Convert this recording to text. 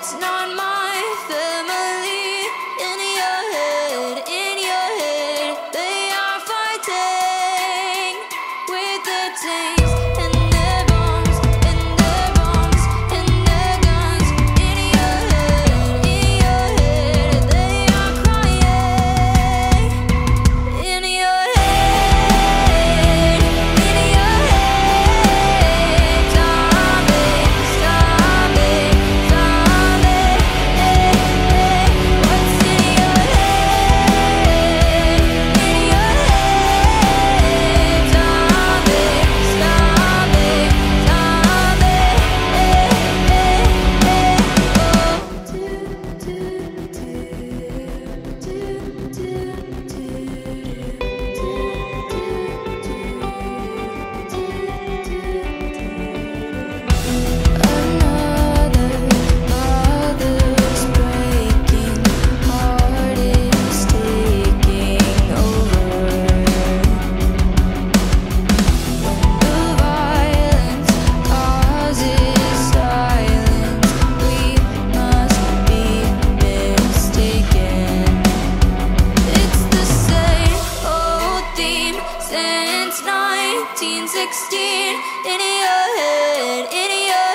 it's not my family. In your head, they are fighting with their tanks and their bombs and their bombs and their guns. In your head, they are crying. In your head, zombie, zombie, zombie. What's in your head? In your head, zombie, zombie, Another mother's breaking heart is taking over. The violence causes silence. We must be mistaken. It's the same old theme since 1916. In your head, in your